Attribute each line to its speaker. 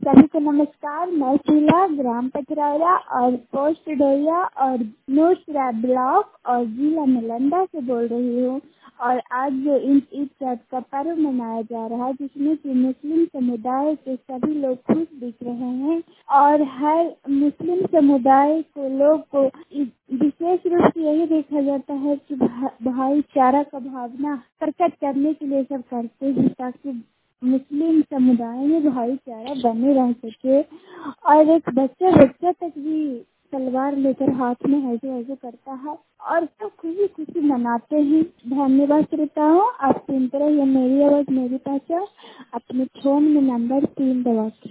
Speaker 1: सभी को नमस्कार। मैं शीला, ग्राम पथरावरा और पोस्ट डोरिया और नूरसराय ब्लॉक और जिला नालंदा से बोल रही हूँ। और आज जो ईद का पर्व मनाया जा रहा है, जिसमें कि मुस्लिम समुदाय के सभी लोग खुश दिख रहे हैं और हर मुस्लिम समुदाय को लोग को विशेष रूप से यही देखा जाता है कि भाईचारा का भावना प्रकट करने के लिए सब करते हैं, ताकि मुस्लिम समुदाय में भाईचारा बने रह सके। और एक बच्चा तक भी तलवार लेकर हाथ में ऐसे ऐसे करता है और सब खुशी खुशी मनाते हैं। धन्यवाद श्रोता हूँ। आप सुनते रहिए मेरी आवाज मेरी पहचान अपने फोन में नंबर 3 दबा के।